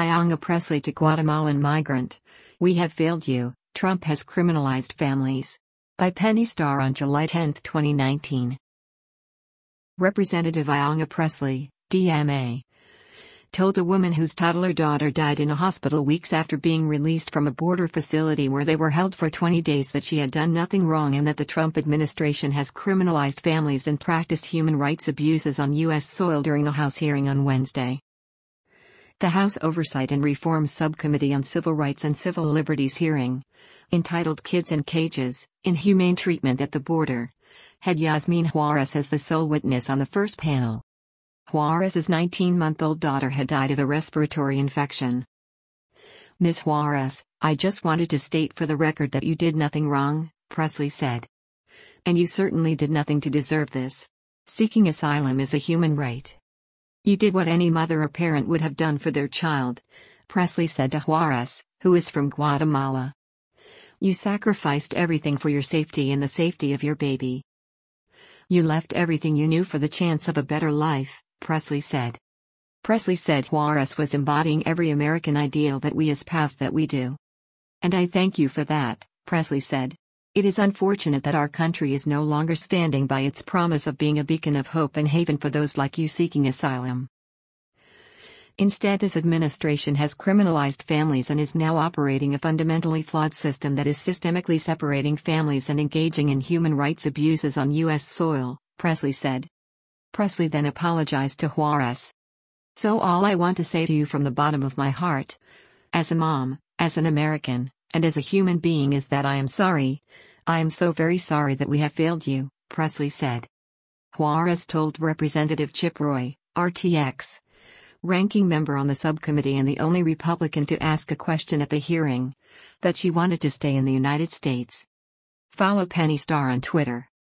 Ayanna Pressley to Guatemalan migrant. We have failed you, Trump has criminalized families. By Penny Starr on July 10, 2019. Representative Ayanna Pressley, DMA, told a woman whose toddler daughter died in a hospital weeks after being released from a border facility where they were held for 20 days that she had done nothing wrong and that the Trump administration has criminalized families and practiced human rights abuses on U.S. soil during a House hearing on Wednesday. The House Oversight and Reform Subcommittee on Civil Rights and Civil Liberties hearing, entitled Kids in Cages, Inhumane Treatment at the Border, had Yasmin Juarez as the sole witness on the first panel. Juarez's 19-month-old daughter had died of a respiratory infection. Ms. Juarez, I just wanted to state for the record that you did nothing wrong, Pressley said. And you certainly did nothing to deserve this. Seeking asylum is a human right. You did what any mother or parent would have done for their child, Pressley said to Juarez, who is from Guatemala. You sacrificed everything for your safety and the safety of your baby. You left everything you knew for the chance of a better life, Pressley said. Pressley said Juarez was embodying every American ideal that we espouse that we do. And I thank you for that, Pressley said. It is unfortunate that our country is no longer standing by its promise of being a beacon of hope and haven for those like you seeking asylum. Instead, this administration has criminalized families and is now operating a fundamentally flawed system that is systemically separating families and engaging in human rights abuses on U.S. soil, Pressley said. Pressley then apologized to Juarez. So all I want to say to you from the bottom of my heart, as a mom, as an American, and as a human being is that I am sorry. I am so very sorry that we have failed you, Pressley said. Juarez told Representative Chip Roy, RTX, ranking member on the subcommittee and the only Republican to ask a question at the hearing, that she wanted to stay in the United States. Follow Penny Starr on Twitter.